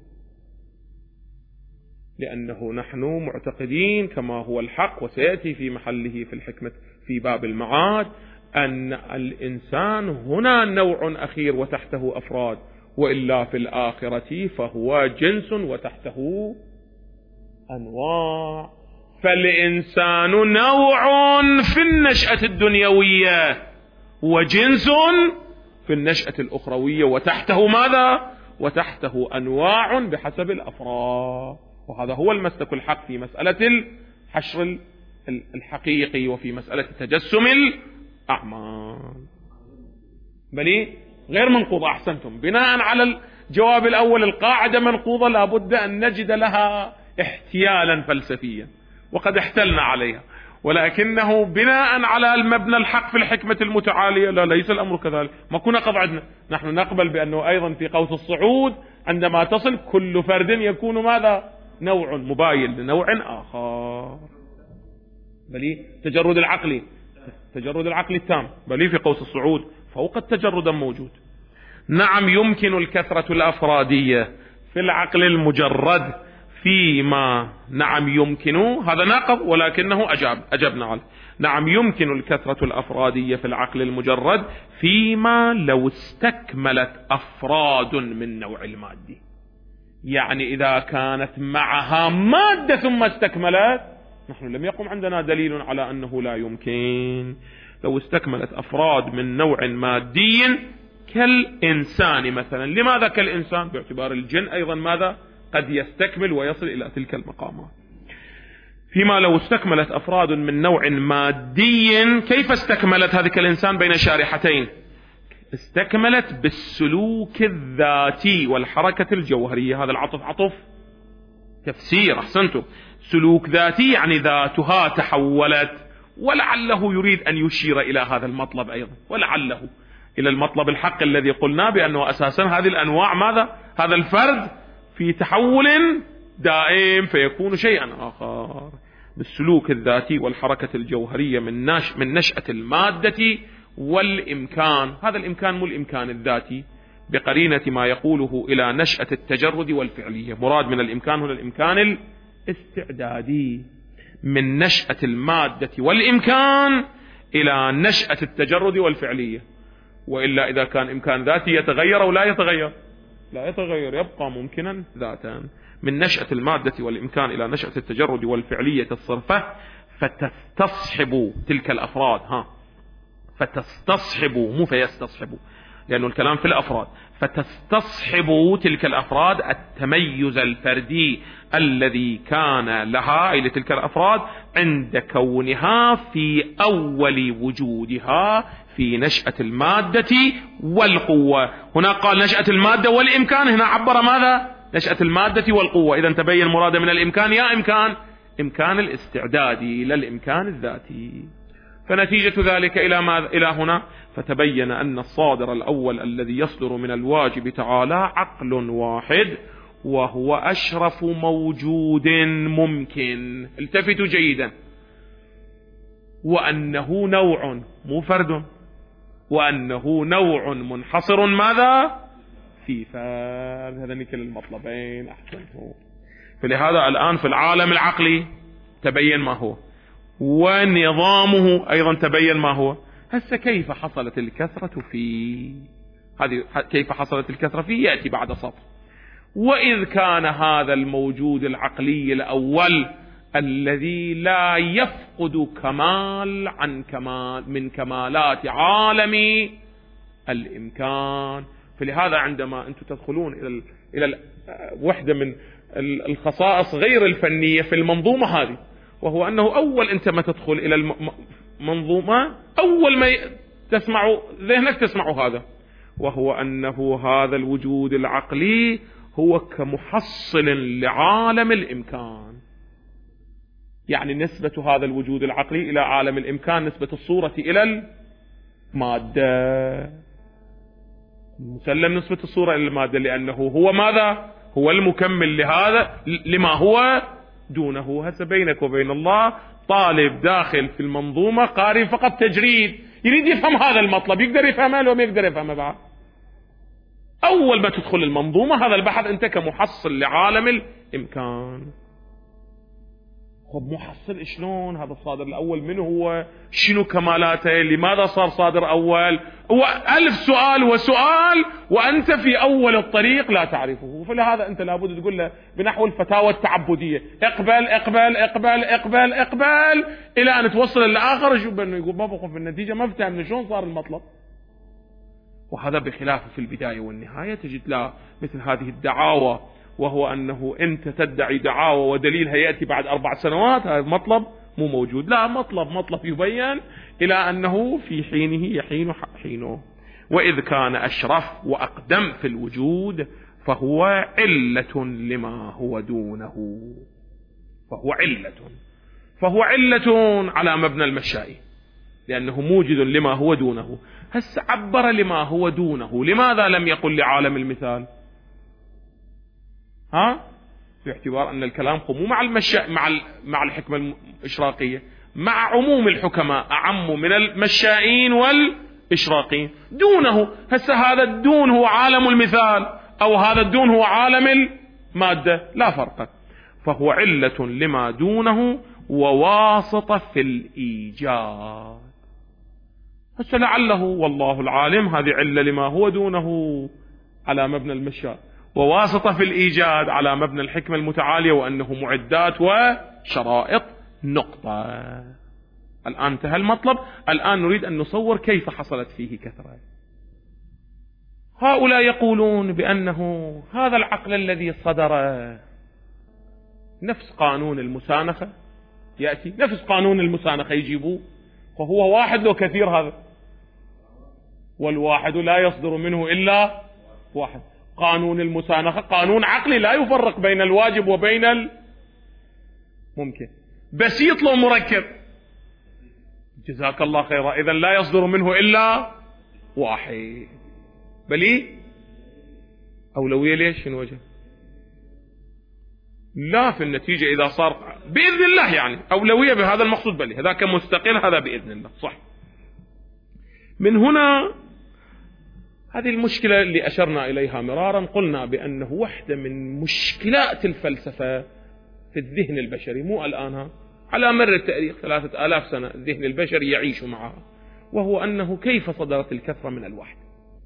لأنه نحن معتقدين كما هو الحق وسيأتي في محله في الحكمة في باب المعاد أن الإنسان هنا نوع أخير وتحته أفراد، وإلا في الآخرة فهو جنس وتحته أنواع. فالإنسان نوع في النشأة الدنيوية وجنس في النشأة الأخروية، وتحته ماذا؟ وتحته أنواع بحسب الأفراد. وهذا هو المسلك الحق في مسألة الحشر الحقيقي وفي مسألة تجسم الأعمال. بل غير منقوضة. أحسنتم. بناء على الجواب الأول القاعدة منقوضة لابد أن نجد لها احتيالا فلسفيا وقد احتلنا عليها، ولكنه بناء على المبنى الحق في الحكمة المتعالية لا، ليس الأمر كذلك. ما كنا قطعنا. نحن نقبل بأنه أيضا في قوس الصعود عندما تصل كل فرد يكون ماذا؟ نوع مباين لنوع آخر. بل تجرد العقل التام بل في قوس الصعود فوق التجرد موجود. نعم يمكن الكثرة الأفرادية في العقل المجرد فيما نعم يمكن، هذا ناقض ولكنه أجبنا عليه. نعم يمكن الكثرة الأفرادية في العقل المجرد فيما لو استكملت أفراد من نوع المادي. يعني إذا كانت معها مادة ثم استكملت، نحن لم يقم عندنا دليل على أنه لا يمكن. لو استكملت أفراد من نوع مادي كالإنسان مثلا. لماذا كالإنسان؟ باعتبار الجن أيضا ماذا؟ قد يستكمل ويصل إلى تلك المقامات. فيما لو استكملت أفراد من نوع مادي، كيف استكملت هذه كالإنسان بين شارحتين؟ استكملت بالسلوك الذاتي والحركة الجوهرية. هذا العطف عطف تفسير، أحسنتم. سلوك ذاتي يعني ذاتها تحولت، ولعله يريد أن يشير إلى هذا المطلب أيضا، ولعله إلى المطلب الحق الذي قلنا بأنه أساسا هذه الأنواع ماذا؟ هذا الفرد في تحول دائم فيكون شيئا آخر. بالسلوك الذاتي والحركة الجوهرية من نشأة المادة والإمكان. هذا الإمكان مو الإمكان الذاتي بقرينة ما يقوله إلى نشأة التجرد والفعلية. مراد من الإمكان هنا الإمكان الاستعدادي، من نشأة المادة والإمكان إلى نشأة التجرد والفعلية. وإلا إذا كان إمكان ذاتي يتغير أو لا يتغير؟ لا يتغير، يبقى ممكنا ذاتا. من نشأة المادة والإمكان إلى نشأة التجرد والفعلية الصرفة، فتستصحب تلك الأفراد. فتستصحب مو فيستصحب، لأنه الكلام في الأفراد. فتستصحب تلك الأفراد التميز الفردي الذي كان لها، أي لتلك الأفراد، عند كونها في أول وجودها في نشأة المادة والقوة. هنا قال نشأة المادة والإمكان، هنا عبر ماذا؟ نشأة المادة والقوة. إذن تبين مراده من الإمكان يا إمكان الاستعدادي لا الإمكان الذاتي. فنتيجة ذلك إلى هنا فتبين أن الصادر الأول الذي يصدر من الواجب تعالى عقل واحد، وهو أشرف موجود ممكن. التفتوا جيدا. وأنه نوع مو فرد، وأنه نوع منحصر ماذا؟ في فرد. هذا نكل المطلبين. أحسنتم. فلهذا الآن في العالم العقلي تبين ما هو، ونظامه أيضا تبين ما هو. هسه كيف حصلت الكثرة فيه؟ كيف حصلت الكثرة فيه يأتي بعد سطر. وإذ كان هذا الموجود العقلي الأول الذي لا يفقد كمال عن كمال من كمالات عالم الإمكان. فلهذا عندما أنتم تدخلون إلى وحدة من الخصائص غير الفنية في المنظومة هذه، وهو أنه أول أنت ما تدخل إلى المنظومة أول ما تسمع ذهنك تسمع هذا، وهو أنه هذا الوجود العقلي هو كمحصل لعالم الإمكان. يعني نسبة هذا الوجود العقلي إلى عالم الإمكان نسبة الصورة إلى المادة. مسلم نسبة الصورة إلى المادة، لأنه هو ماذا؟ هو المكمل لهذا لما هو دونه. هسه بينك وبين الله طالب داخل في المنظومة قارئ فقط تجريد، يريد يفهم هذا المطلب، يقدر يفهمه لو ما يقدر يفهمه بعد. أول ما تدخل المنظومة هذا البحث أنت كمحصل لعالم الإمكان. خب محصل شلون؟ هذا الصادر الأول من هو؟ شنو كمالاته؟ لماذا صار صادر أول؟ هو ألف سؤال وسؤال وأنت في أول الطريق لا تعرفه. فلهذا أنت لابد تقول له بنحو الفتاوى التعبدية اقبل اقبل اقبل اقبل اقبل إلى أن توصل للآخر. شوف أنه يقول ما بقف في النتيجة، ما افتهم شلون صار المطلب. وهذا بخلاف في البداية والنهاية تجد لا مثل هذه الدعاوى، وهو أنه أنت تدعي دعاوى ودليلها يأتي بعد 4 سنوات، هذا مطلب مو موجود. لا، مطلب يبين إلى أنه في حينه يحين حينه. وإذ كان أشرف وأقدم في الوجود فهو علة لما هو دونه. فهو علة على مبنى المشائي، لأنه موجد لما هو دونه. هس عبر لما هو دونه، لماذا لم يقل لعالم المثال؟ باعتبار أن الكلام مو مع الحكمة الإشراقية، مع عموم الحكماء أعم من المشائين والإشراقيين. دونه، هسه هذا الدون هو عالم المثال، أو هذا الدون هو عالم مادة لا فرق، فهو علة لما دونه وواسطة في الإيجاد. هسه لعله والله العالم هذه علة لما هو دونه على مبنى المشاء، وواسطة في الإيجاد على مبنى الحكمة المتعالية، وأنه معدات وشرائط نقطة. الآن انتهى المطلب، الآن نريد أن نصور كيف حصلت فيه كثرة. هؤلاء يقولون بأنه هذا العقل الذي صدر نفس قانون المسانخة، يأتي نفس قانون المسانخة يجيبوه، فهو واحد لو كثير هذا، والواحد لا يصدر منه إلا واحد. قانون المسانخة قانون عقلي لا يفرق بين الواجب وبين الممكن، بسيط لو مركب. جزاك الله خيرا، إذن لا يصدر منه إلا واحد. بلي أولوية ليش شنو وجه؟ لا، في النتيجة إذا صار بإذن الله يعني أولوية بهذا المقصود، بلي هذاك مستقل، هذا بإذن الله صح. من هنا هذه المشكلة اللي أشرنا إليها مرارا، قلنا بأنه واحدة من مشكلات الفلسفة في الذهن البشري، مو الآن، على مر التاريخ 3000 سنة الذهن البشري يعيش معها، وهو أنه كيف صدرت الكثرة من الواحد؟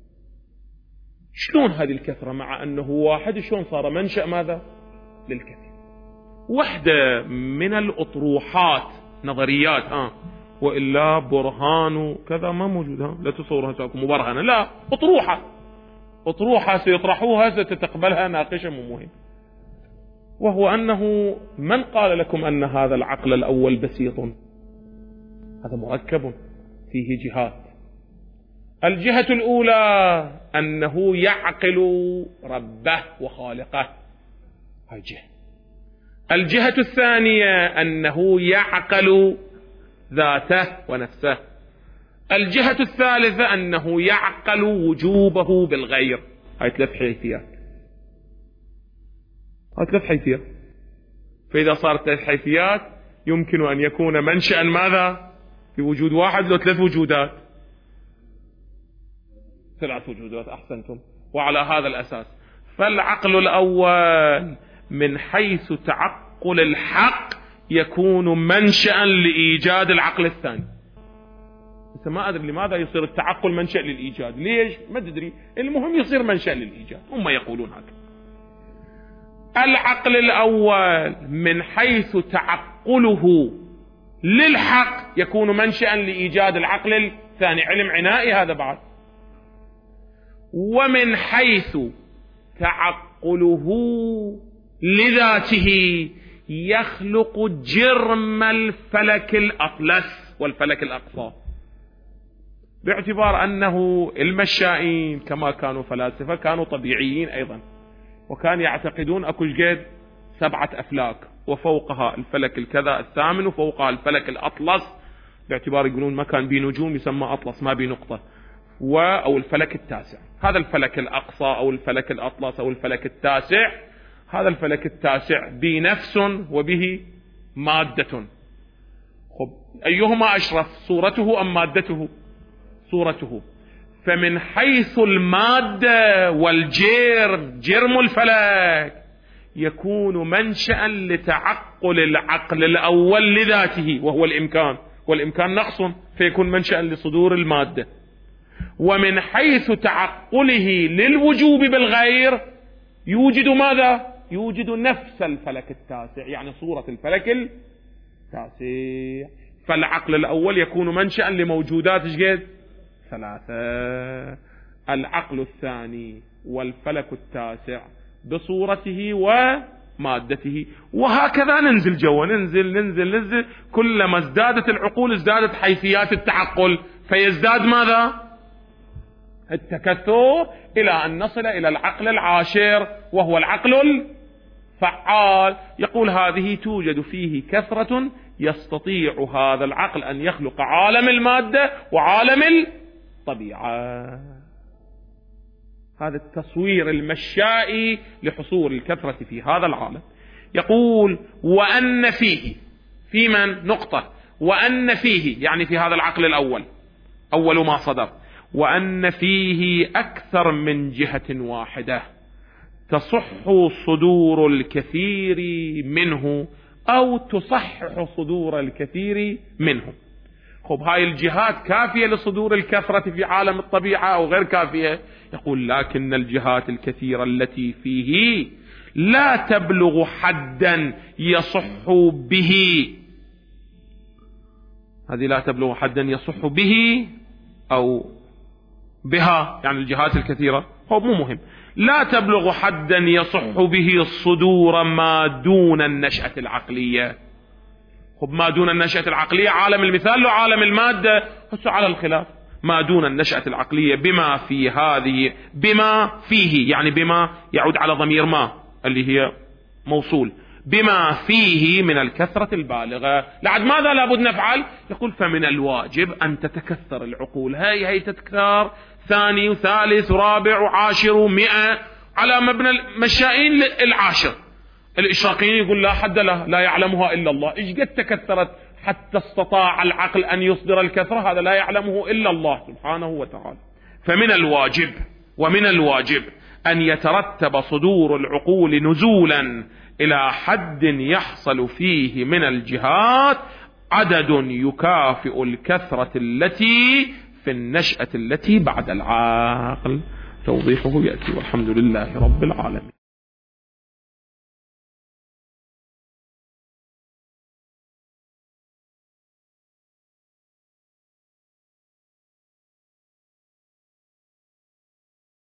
شلون هذه الكثرة مع أنه واحد شلون صار منشأ ماذا؟ للكثير. واحدة من الأطروحات نظريات وإلا برهان كذا ما موجود، لا تصورها تاكم مبرهنة، لا، أطروحة سيطرحوها ستتقبلها ناقشة مهم، وهو أنه من قال لكم أن هذا العقل الأول بسيط؟ هذا مركب فيه جهات. الجهة الأولى أنه يعقل ربه وخالقه، هاي جهة. الجهة الثانية أنه يعقل ذاته ونفسه. الجهة الثالثة أنه يعقل وجوبه بالغير. هاي 3 حيثيات. فإذا صارت 3 حيثيات يمكن أن يكون منشأ ماذا؟ في وجود واحد لو 3 وجودات، 3 وجودات، أحسنتم. وعلى هذا الأساس فالعقل الأول من حيث تعقل الحق يكون منشأ لإيجاد العقل الثاني. بس ما أدري لماذا يصير التعقل منشأ للإيجاد، ليش ما تدري، المهم يصير منشأ للإيجاد، هم يقولون هكذا. العقل الأول من حيث تعقله للحق يكون منشأ لإيجاد العقل الثاني، علم عنائي هذا بعد. ومن حيث تعقله لذاته يخلق جرم الفلك الأطلس والفلك الأقصى، باعتبار أنه المشائين كما كانوا فلاسفة كانوا طبيعيين أيضا، وكان يعتقدون أكو قد 7 أفلاك، وفوقها الفلك الكذا الثامن، وفوقها الفلك الأطلس، باعتبار يقولون ما كان بي نجوم يسمى أطلس ما بي نقطة، أو الفلك التاسع. هذا الفلك الأقصى أو الفلك الأطلس أو الفلك التاسع، هذا الفلك التاسع بنفس وبه مادة. أيهما أشرف، صورته أم مادته؟ صورته. فمن حيث المادة جرم الفلك يكون منشأ لتعقل العقل الأول لذاته وهو الإمكان، والإمكان نقص فيكون منشأ لصدور المادة. ومن حيث تعقله للوجوب بالغير يوجد ماذا؟ يوجد نفس الفلك التاسع، يعني صورة الفلك التاسع. فالعقل الأول يكون منشأ لموجودات قد 3، العقل الثاني والفلك التاسع بصورته ومادته. وهكذا ننزل جوا، ننزل كلما ازدادت العقول ازدادت حيثيات التعقل، فيزداد ماذا؟ التكثر، إلى أن نصل إلى العقل العاشر وهو العقل الفعال. يقول هذه توجد فيه كثرة يستطيع هذا العقل أن يخلق عالم المادة وعالم الطبيعة. هذا التصوير المشائي لحصول الكثرة في هذا العالم. يقول وأن فيه، في من نقطة، وأن فيه يعني في هذا العقل الأول أول ما صدر، وأن فيه أكثر من جهة واحدة تصح صدور الكثير منه أو تصحح صدور الكثير منه. خب هاي الجهات كافية لصدور الكثرة في عالم الطبيعة أو غير كافية؟ يقول لكن الجهات الكثيرة التي فيه لا تبلغ حدا يصح به. هذه لا تبلغ حدا يصح به أو بها، يعني الجهات الكثيرة هو مو مهم، لا تبلغ حدا يصح به الصدور ما دون النشأة العقلية. خب ما دون النشأة العقلية عالم المثال له عالم المادة، هسه على الخلاف. ما دون النشأة العقلية بما في هذه، بما فيه يعني بما يعود على ضمير ما اللي هي موصول، بما فيه من الكثرة البالغة. لعد ماذا لابد نفعل؟ يقول فمن الواجب أن تتكثر العقول. هي تتكرار ثاني وثالث ورابع وعاشر ومئة على مبنى المشائين العاشر. الإشراقيين يقول لا حد لها، لا يعلمها إلا الله. إيش قد تكثرت حتى استطاع العقل أن يصدر الكثرة؟ هذا لا يعلمه إلا الله سبحانه وتعالى. فمن الواجب ومن الواجب أن يترتب صدور العقول نزولا إلى حد يحصل فيه من الجهات عدد يكافئ الكثرة التي في النشأة التي بعد العقل. توضيحه يأتي، والحمد لله رب العالمين.